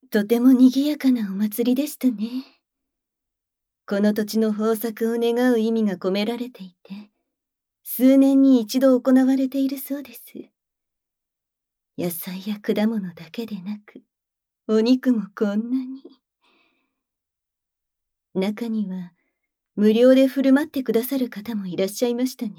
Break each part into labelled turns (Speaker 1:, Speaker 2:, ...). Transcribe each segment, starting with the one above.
Speaker 1: とても賑やかなお祭りでしたね。この土地の豊作を願う意味が込められていて、数年に一度行われているそうです。野菜や果物だけでなく、お肉もこんなに。中には、無料で振る舞ってくださる方もいらっしゃいましたね。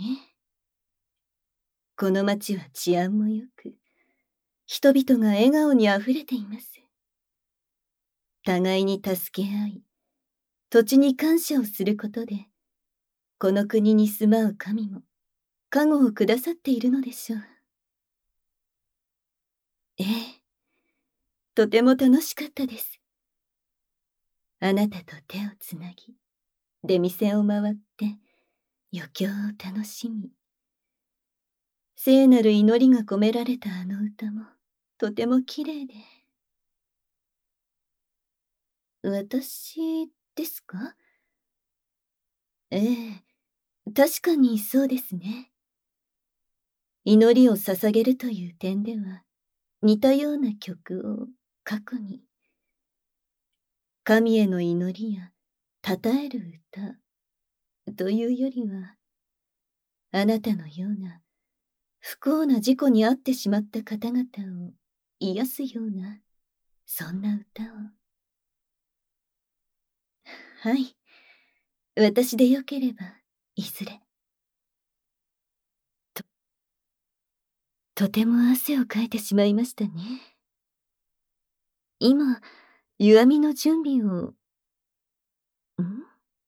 Speaker 1: この町は治安も良く、人々が笑顔にあふれています。互いに助け合い、土地に感謝をすることで、この国に住まう神も、加護をくださっているのでしょう。ええ、とても楽しかったです。あなたと手をつなぎ、出店を回って、余興を楽しみ、聖なる祈りが込められたあの歌も、とても綺麗で。私ですか？ええ、確かにそうですね。祈りを捧げるという点では、似たような曲を過去に。神への祈りや、称える歌というよりは、あなたのような不幸な事故に遭ってしまった方々を癒すような、そんな歌を。はい。私でよければ、いずれ。とても汗をかいてしまいましたね。今、湯あみの準備を。ん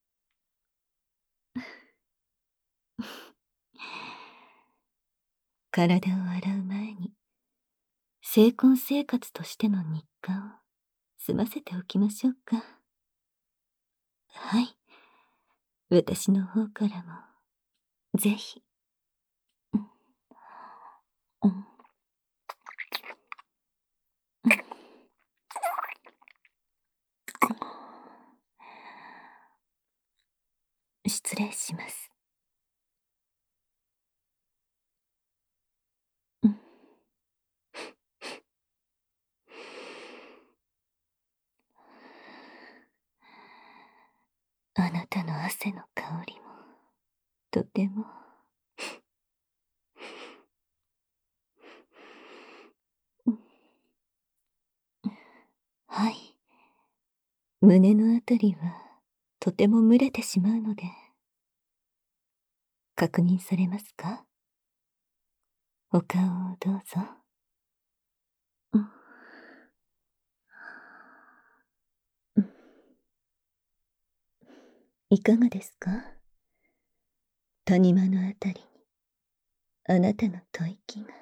Speaker 1: 体を洗う前に、成婚生活としての日課を済ませておきましょうか。はい。私の方からも、ぜひ。うんうん失礼します。あなたの汗の香りも、とても。はい。胸のあたりは、とても蒸れてしまうので、確認されますか？お顔をどうぞ。うんうんいかがですか？谷間のあたりに、あなたの吐息が。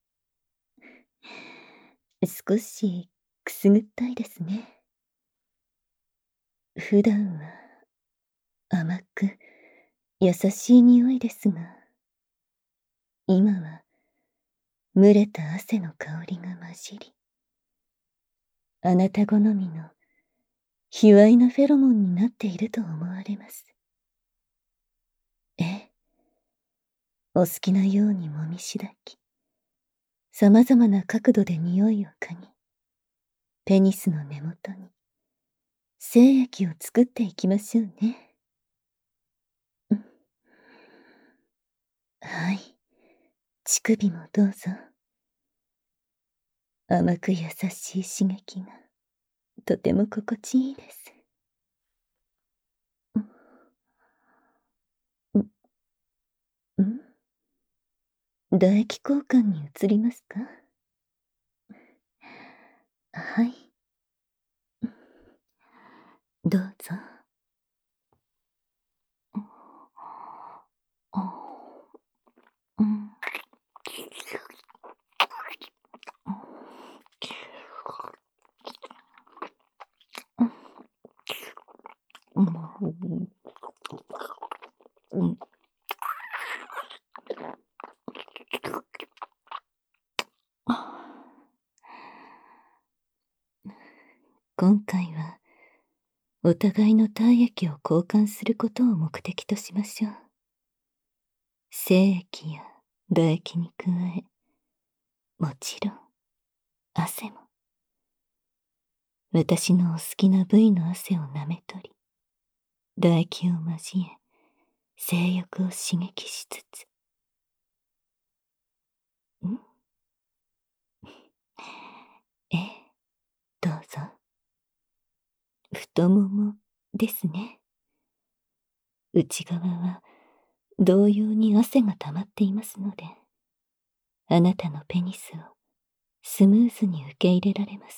Speaker 1: 少しくすぐったいですね。普段は甘く優しい匂いですが、今は蒸れた汗の香りが混じり、あなた好みの卑猥なフェロモンになっていると思われます。ええ、お好きなようにもみしだき、様々な角度で匂いを嗅ぎ、ペニスの根元に精液を作っていきましょうね。うん、はい。乳首もどうぞ。甘く優しい刺激がとても心地いいです。うん、うん、唾液交換に移りますか？はい。どうぞ。うん。うん。今回はお互いの体液を交換することを目的としましょう。精液や唾液に加え、もちろん汗も。 私のお好きな部位の汗を舐め取り、唾液を交え、性欲を刺激しつつ。ええ、どうぞ。太ももですね。内側は同様に汗が溜まっていますので、あなたのペニスをスムーズに受け入れられます。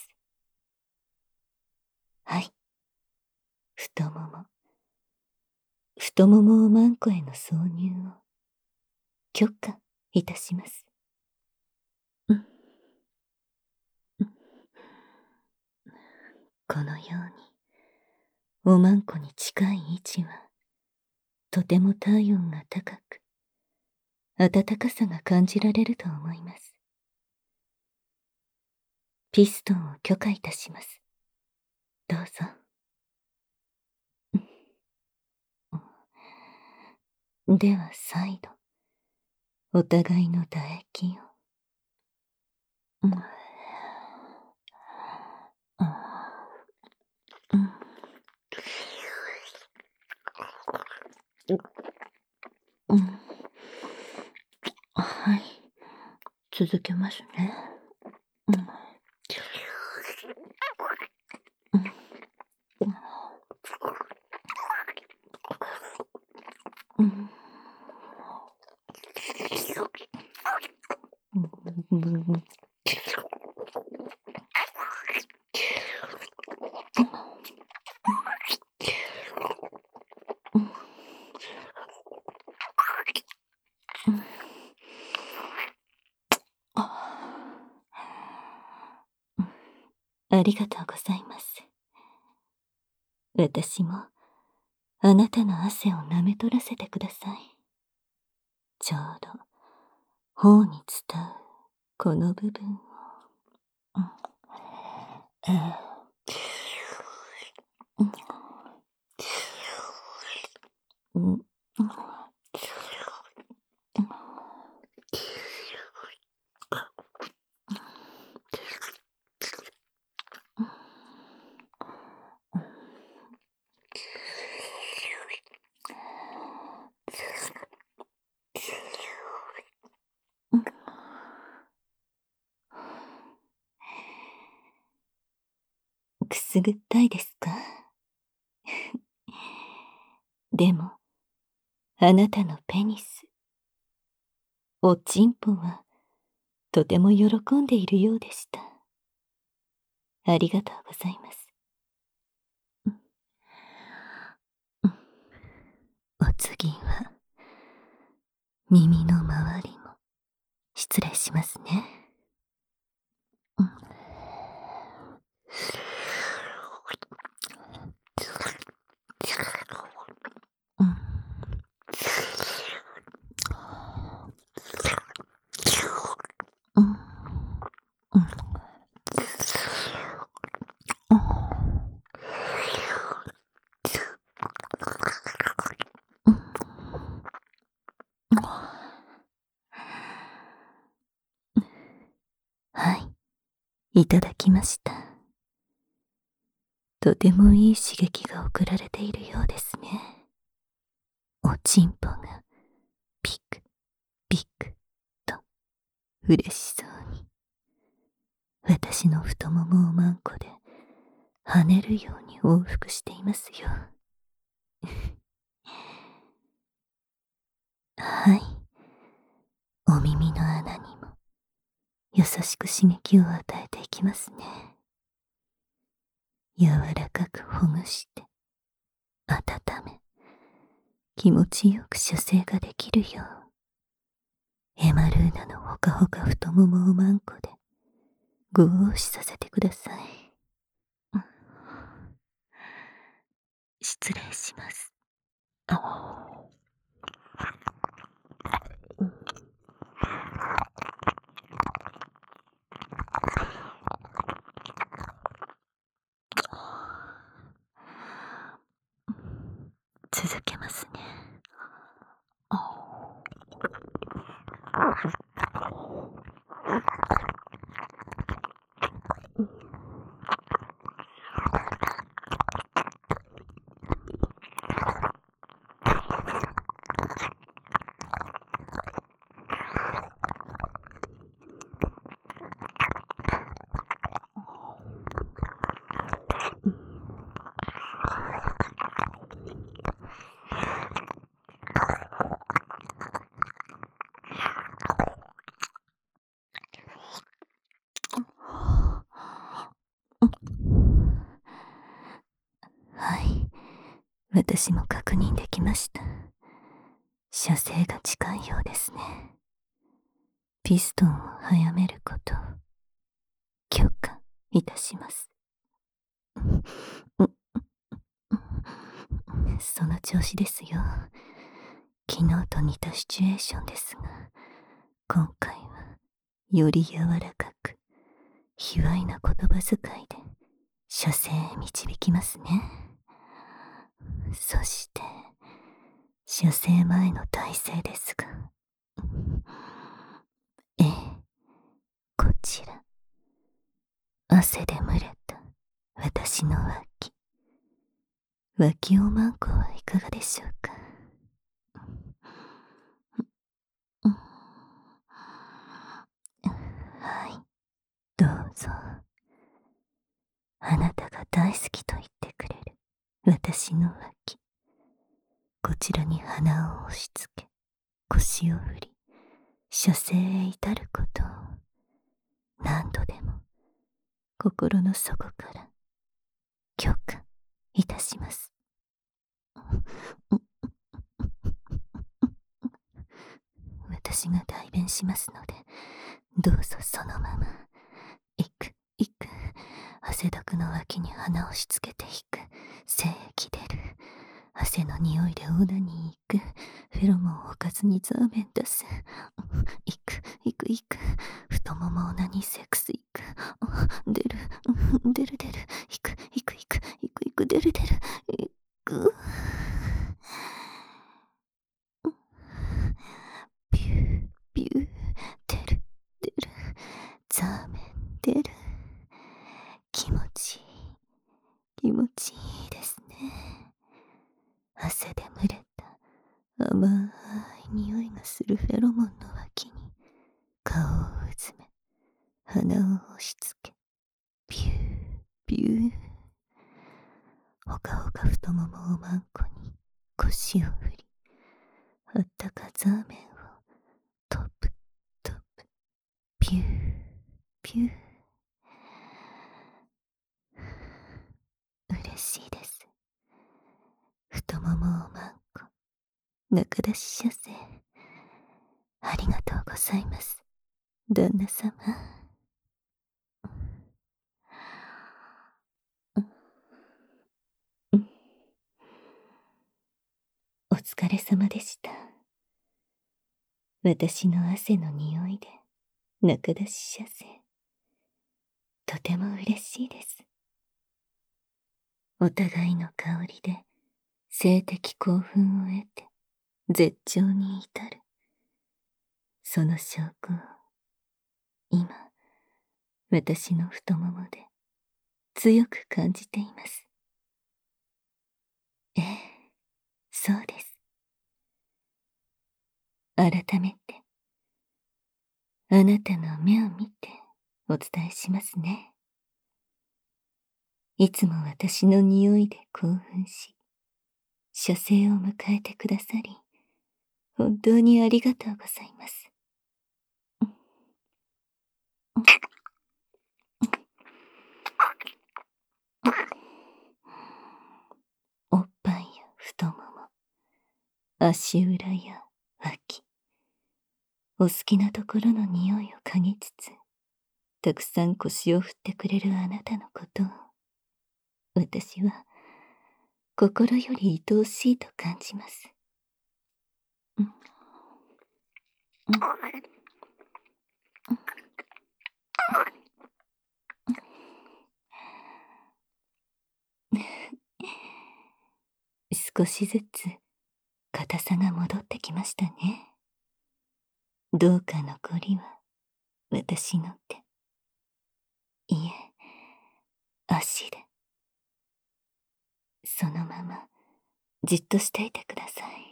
Speaker 1: はい。太もも。太ももをマンコへの挿入を許可いたします。このように、おまんこに近い位置は、とても体温が高く、暖かさが感じられると思います。ピストンを許可いたします。どうぞ。では再度、お互いの唾液を。はい。続けますね。ありがとうございます。私も、あなたの汗を舐め取らせてください。ちょうど、頬に伝う、この部分を。くすぐったいですか？でも、あなたのペニス、おちんぽは、とても喜んでいるようでした。ありがとうございます。お次は、耳の周りも、失礼しますね。はい、いただきました。とてもいい刺激が送られているようですね。おちんぽがピクピクと嬉しそうに私の太ももをマンコで跳ねるように往復していますよ。はい、お耳の穴にも優しく刺激を与えていきますね。柔らかくほぐして温め気持ちよく射精ができるようエマルーナのほかほか太ももをマンコでご応しさせてください。失礼します。続けますね。 私も確認できました。射精が近いようですね。ピストンを早めることを許可いたします。その調子ですよ。昨日と似たシチュエーションですが、今回はより柔らかく卑猥な言葉遣いで射精へ導きますね。そして射精前の体勢ですが、ええ、こちら汗で蒸れた私の脇おまんこはいかがでしょうか。はい、どうぞ。あなたが大好きと言ってくれる私の脇、こちらに鼻を押し付け、腰を振り、射精へ至ることを何度でも心の底から許可いたします。私が代弁しますので、どうぞそのまま。いく。汗だくの脇に鼻を押し付けて引く。精液出る。汗の匂いでオナに行く。フェロモンを置かずにザーメン出す。いく。太ももオナにセックス行く。出る。いく。出る。いく。ビュー。出る。ザーメン出る。気持ちいいですね。汗で蒸れた甘い匂いがするフェロモンの脇に顔をうずめ、鼻を押し付け、ビュー。ほかほか太ももをまんこに腰を振り、あったかザーメンをトップ、ビュー。嬉しいです。太ももをまんこ、中出し射精、ありがとうございます、旦那様。お疲れ様でした。私の汗の匂いで中出し射精、とても嬉しいです。お互いの香りで性的興奮を得て絶頂に至る。その証拠を今、私の太ももで強く感じています。ええ、そうです。改めて、あなたの目を見てお伝えしますね。いつも私の匂いで興奮し、射精を迎えてくださり、本当にありがとうございます。おっぱいや太もも、足裏や脇、お好きなところの匂いを嗅ぎつつ、たくさん腰を振ってくれるあなたのことを、私は心より愛おしいと感じます。少しずつ硬さが戻ってきましたね。どうか残りは私の手、いえ、足で、そのままじっとしていてください。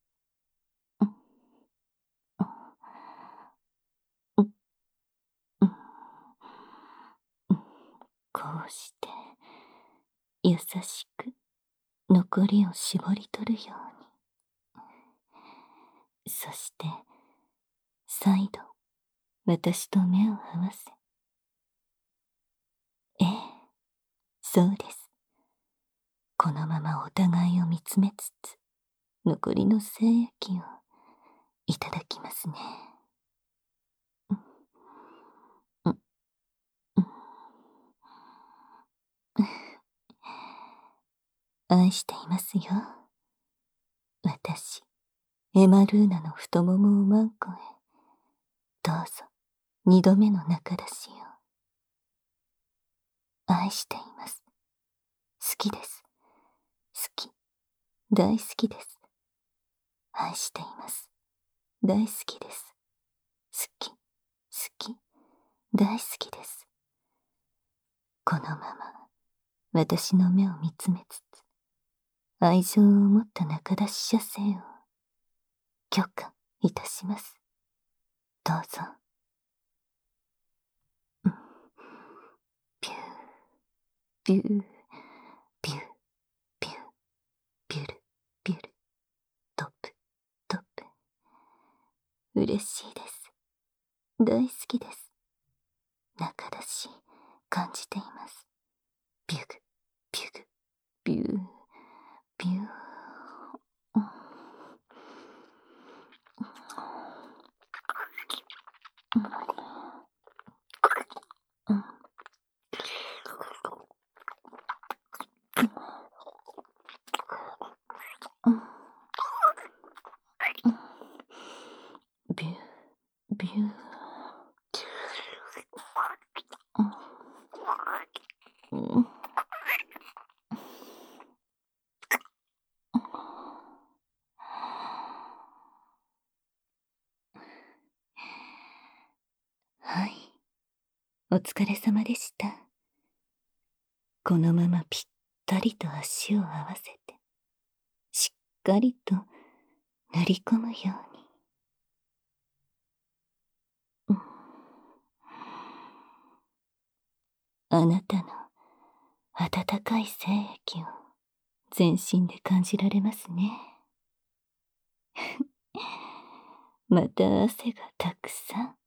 Speaker 1: こうして優しく残りを絞り取るように、そして再度私と目を合わせ、ええ、そうです。 このままお互いを見つめつつ、残りの精液をいただきますね。うんうん愛していますよ。私、エマルーナの太ももをマンコへ。どうぞ、二度目の仲出しを。愛しています。好きです。好き。大好きです。愛しています。大好きです。好き。好き。大好きです。このまま、私の目を見つめつつ、愛情を持った仲出し射精を許可いたします。どうぞ。ピュー、ピュー、ピュー、ピュー、ピュル、ピュル、トップ、トップ。嬉しいです。大好きです。仲出し、感じています。ピュグ、ピュグ、ピュー、ピュー。ビュー、ビュー。はい。お疲れ様でした。このままぴったりと足を合わせて、しっかりと塗り込むように。あなたの温かい精液を全身で感じられますね。また汗がたくさん。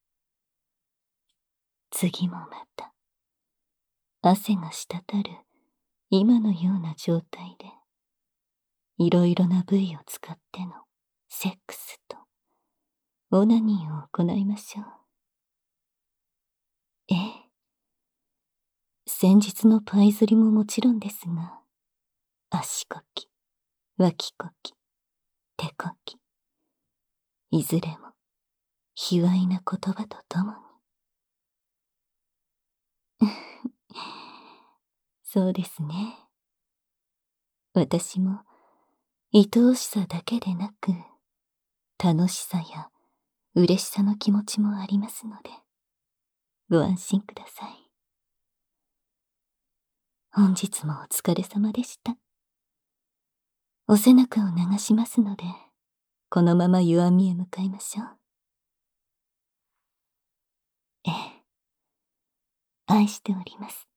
Speaker 1: 次もまた汗が滴る今のような状態でいろいろな部位を使ってのセックスとオナニーを行いましょう。ええ、先日のパイ釣りももちろんですが、足こき、脇こき、手こき、いずれも卑猥な言葉とともに。そうですね。私も愛おしさだけでなく、楽しさや嬉しさの気持ちもありますので、ご安心ください。本日もお疲れ様でした。お背中を流しますので、このまま弱みへ向かいましょう。ええ、愛しております。